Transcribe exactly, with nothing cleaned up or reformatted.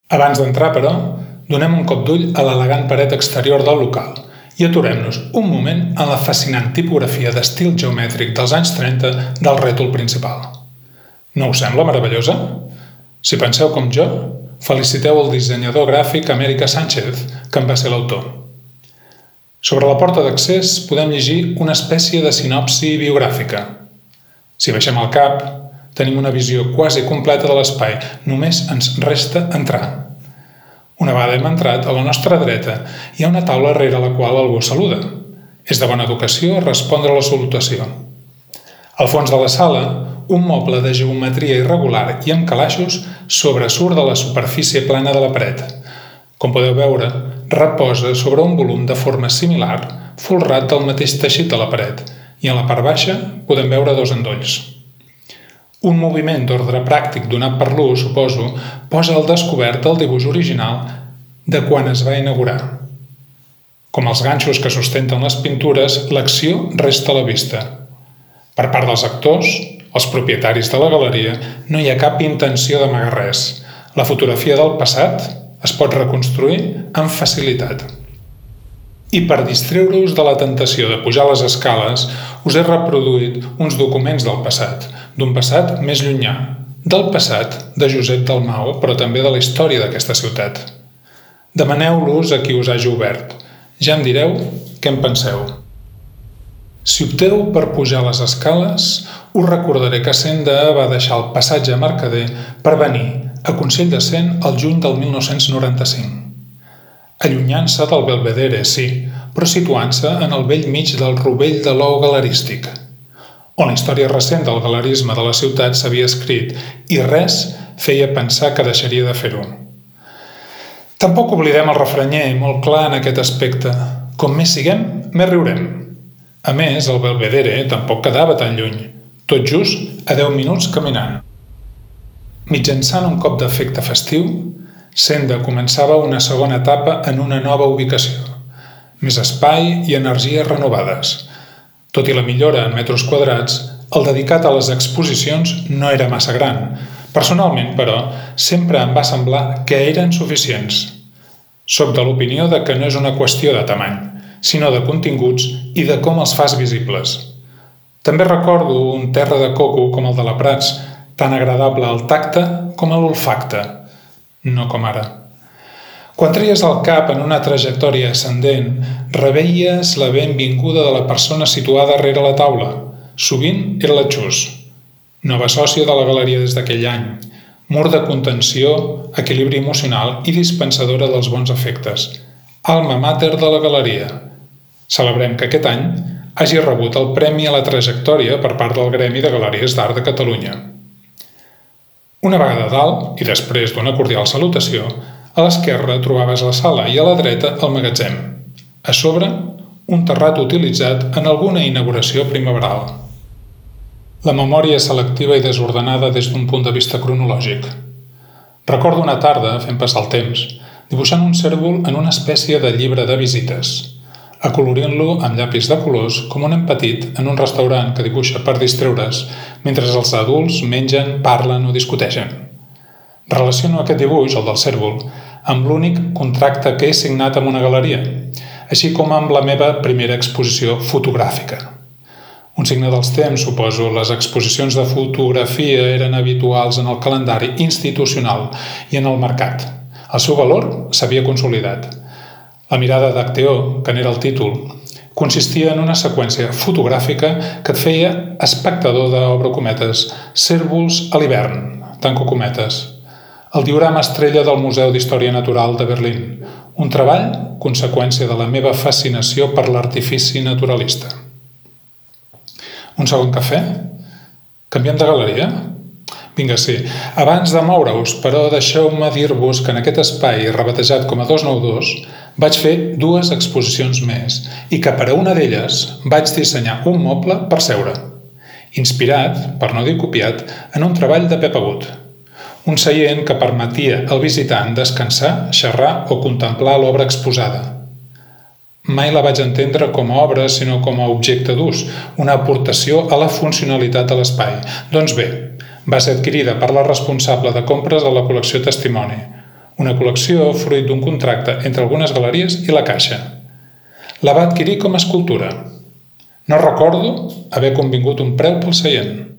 Abans d'entrar, però, donem un cop d'ull a l'elegant paret exterior del local i aturem-nos un moment en la fascinant tipografia d'estil geomètric dels anys trenta del rètol principal. No us sembla meravellosa? Si penseu com jo, feliciteu el dissenyador gràfic América Sánchez, que en va ser l'autor. Sobre la porta d'accés podem llegir una espècie de sinopsi biogràfica. Si baixem el cap, tenim una visió quasi completa de l'espai, només ens resta entrar. Una vegada hem entrat, a la nostra dreta hi ha una taula rere la qual algú saluda. És de bona educació respondre a la salutació. Al fons de la sala, un moble de geometria irregular i amb calaixos sobresurt de la superfície plana de la paret. Com podeu veure, reposa sobre un volum de forma similar, folrat del mateix teixit de la paret, i a la part baixa podem veure dos endolls. Un moviment d'ordre pràctic donat per l'ús, suposo, posa al descobert el dibuix original de quan es va inaugurar. Com els ganxos que sustenten les pintures, l'acció resta a la vista. Per part dels actors, els propietaris de la galeria, no hi ha cap intenció d'amagar res. La fotografia del passat es pot reconstruir amb facilitat. I per distreure-us de la tentació de pujar les escales, us he reproduït uns documents del passat, d'un passat més llunyà, del passat de Josep Dalmau, però també de la història d'aquesta ciutat. Demaneu-los a qui us hagi obert. Ja em direu què en penseu. Si opteu per pujar les escales, us recordaré que Senda va deixar el passatge a Mercader per venir a Consell de Cent el juny del mil nou-cents noranta-cinc. Allunyant-se del Belvedere, sí, però situant-se en el bell mig del rovell de l'ou galerístic, on la història recent del galerisme de la ciutat s'havia escrit i res feia pensar que deixaria de fer-ho. Tampoc oblidem el refranyer, molt clar en aquest aspecte. Com més siguem, més riurem. A més, el Belvedere tampoc quedava tan lluny, tot just a deu minuts caminant. Mitjançant un cop d'efecte festiu, Senda començava una segona etapa en una nova ubicació. Més espai i energies renovades. Tot i la millora en metres quadrats, el dedicat a les exposicions no era massa gran. Personalment, però, sempre em va semblar que eren suficients. Soc de l'opinió de que no és una qüestió de tamany, sinó de continguts i de com els fas visibles. També recordo un terra de coco com el de la Prats, tan agradable al tacte com a l'olfacte, no com ara. Quan treies el cap en una trajectòria ascendent, reveies la benvinguda de la persona situada rere la taula. Sovint era la Xus, nova sòcia de la galeria des d'aquell any, mur de contenció, equilibri emocional i dispensadora dels bons efectes, alma mater de la galeria. Celebrem que aquest any hagi rebut el Premi a la Trajectòria per part del Gremi de Galeries d'Art de Catalunya. Una vegada a dalt, i després d'una cordial salutació, a l'esquerra trobaves la sala i a la dreta el magatzem. A sobre, un terrat utilitzat en alguna inauguració primaveral. La memòria és selectiva i desordenada des d'un punt de vista cronològic. Recordo una tarda, fent passar el temps, dibuixant un cèrvol en una espècie de llibre de visites, acolorint-lo amb llapis de colors com un nen petit en un restaurant que dibuixa per distreure's mentre els adults mengen, parlen o discuteixen. Relaciono aquest dibuix, el del cèrvol, amb l'únic contracte que he signat amb una galeria, així com amb la meva primera exposició fotogràfica. Un signe dels temps, suposo, les exposicions de fotografia eren habituals en el calendari institucional i en el mercat. El seu valor s'havia consolidat. La mirada d'Acteó, que n'era el títol, consistia en una seqüència fotogràfica que et feia espectador de, obro cometes, cérvols a l'hivern, tanco cometes, el diorama estrella del Museu d'Història Natural de Berlín, un treball conseqüència de la meva fascinació per l'artifici naturalista. Un segon cafè? Canviem de galeria? Vinga, sí. Abans de moure-us, però deixeu-me dir-vos que en aquest espai, rebatejat com a dos nou dos, vaig fer dues exposicions més i que per a una d'elles vaig dissenyar un moble per seure, inspirat, per no dir copiat, en un treball de Pep Agut. Un seient que permetia al visitant descansar, xerrar o contemplar l'obra exposada. Mai la vaig entendre com a obra, sinó com a objecte d'ús, una aportació a la funcionalitat de l'espai. Doncs bé, va ser adquirida per la responsable de compres de la col·lecció Testimoni, una col·lecció fruit d'un contracte entre algunes galeries i la Caixa. La va adquirir com a escultura. No recordo haver convingut un preu pel seient.